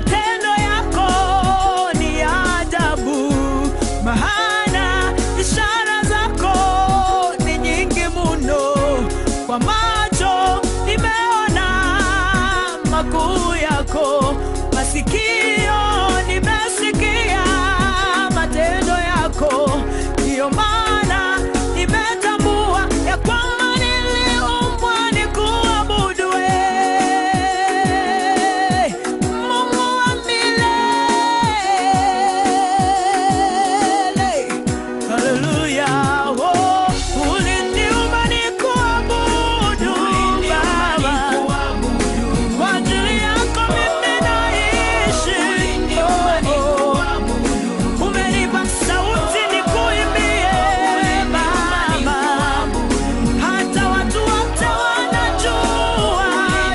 matendo yako ni ya ajabu, maana ishara zako ni nyingi mno. Kwa macho nimeona makuu yako, masikio nimesikia matendo yako. Ndiyo maana nimetambua ya kwamba niliumbwa nikuabudu wewe, Mungu wa milele. Hallelujah. Oh, uliniumba nikuabudu Baba, kwa ajili yako mimi naishi. Umenipa sauti nikuimbie Baba, hata watu wote wanajua.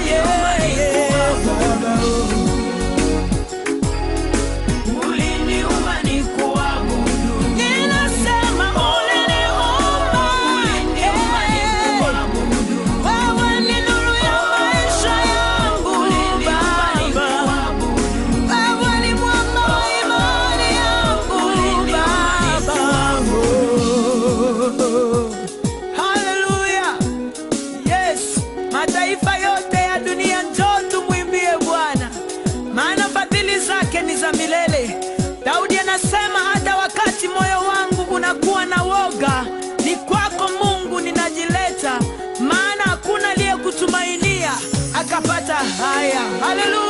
Uliniumba nikuabudu. Ninasema uliniumba nikuabudu. Wewe ni nuru ya maisha yangu Baba. Wewe ni mwamba wa imani yangu Baba. Hallelujah. Yes, mataifa yote ya dunia njoo tumwimbie Bwana, maana fadhili zake ni za milele. Daudi anasema hata wakati moyo wangu unakuwa na woga, ni kwako Mungu ninajileta, maana hakuna aliyekutumainia akapata haya. Hallelujah.